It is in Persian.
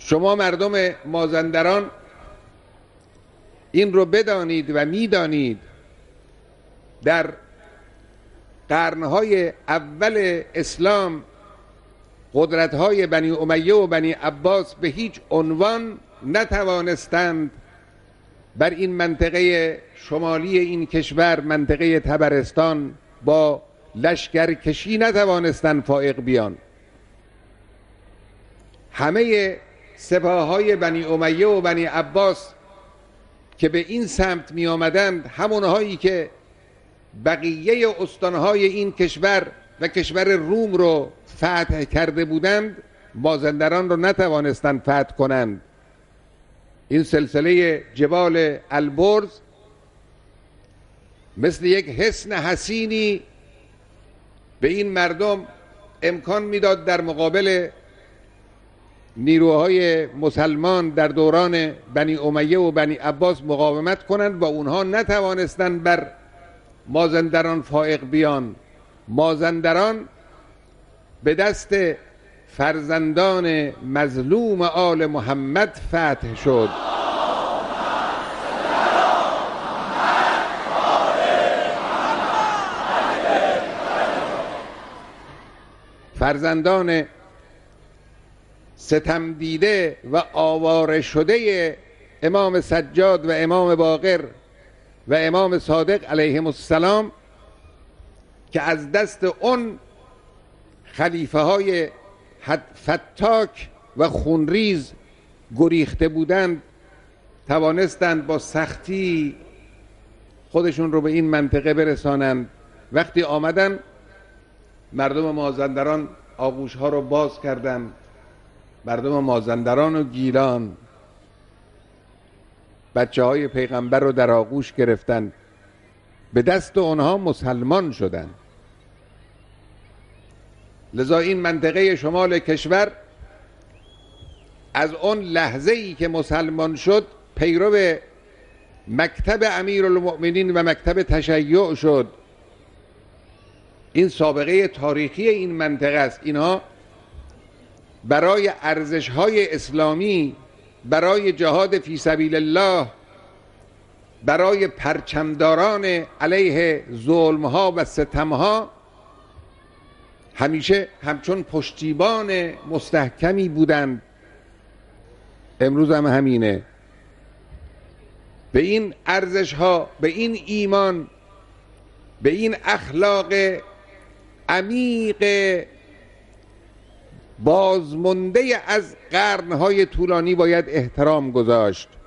شما مردم مازندران این رو بدانید و میدانید در قرنهای اول اسلام قدرت‌های بنی امیه و بنی عباس به هیچ عنوان نتوانستند بر این منطقه شمالی این کشور، منطقه طبرستان، با لشکرکشی نتوانستند فائق بیان. همه سپاههای بنی امیه و بنی عباس که به این سمت می آمدند، همونهایی که بقیه استانهای این کشور و کشور روم رو فتح کرده بودند، مازندران رو نتوانستند فتح کنند. این سلسله جبال البرز مثل یک حصن حصینی به این مردم امکان میداد در مقابل نیروهای مسلمان در دوران بنی امیه و بنی عباس مقاومت کنند و اونها نتوانستند بر مازندران فائق بیان. مازندران به دست فرزندان مظلوم آل محمد فتح شد. فرزندان ستم دیده و آواره شده امام سجاد و امام باقر و امام صادق علیهم السلام که از دست اون خلیفه های فتاک و خونریز گریخته بودند، توانستند با سختی خودشون رو به این منطقه برسانند. وقتی آمدن مردم مازندران آغوش ها رو باز کردند. مردم مازندران و گیلان بچه های پیغمبر رو در آغوش گرفتند، به دست اونها مسلمان شدند. لذا این منطقه شمال کشور از اون لحظه ای که مسلمان شد پیرو مکتب امیرالمؤمنین و مکتب تشیع شد. این سابقه تاریخی این منطقه است. اینها برای ارزش‌های اسلامی، برای جهاد فی سبیل الله، برای پرچمداران علیه ظلم‌ها و ستم‌ها همیشه همچون پشتیبان مستحکمی بودند. امروز هم همینه. به این ارزش‌ها، به این ایمان، به این اخلاق عمیق بازمانده از قرن‌های طولانی باید احترام گذاشت.